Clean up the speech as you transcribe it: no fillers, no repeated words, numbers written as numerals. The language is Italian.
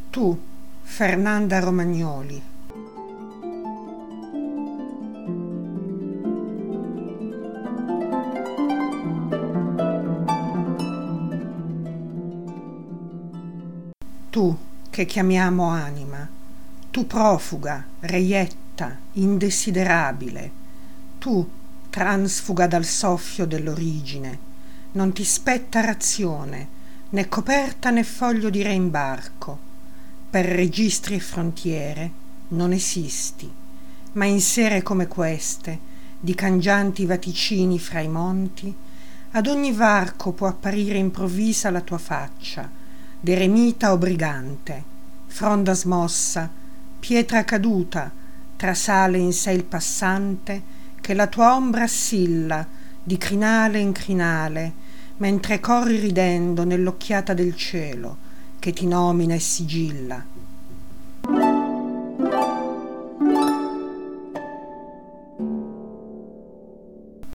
Tu, Fernanda Romagnoli. Tu che chiamiamo anima, tu profuga, reietta, indesiderabile, tu transfuga dal soffio dell'origine, non ti spetta razione, né coperta né foglio di reimbarco, per registri e frontiere non esisti, ma in sere come queste, di cangianti vaticini fra i monti, ad ogni varco può apparire improvvisa la tua faccia, d'eremita o brigante, fronda smossa, pietra caduta, trasale in sé il passante, che la tua ombra assilla di crinale in crinale, mentre corri ridendo nell'occhiata del cielo, che ti nomina e sigilla.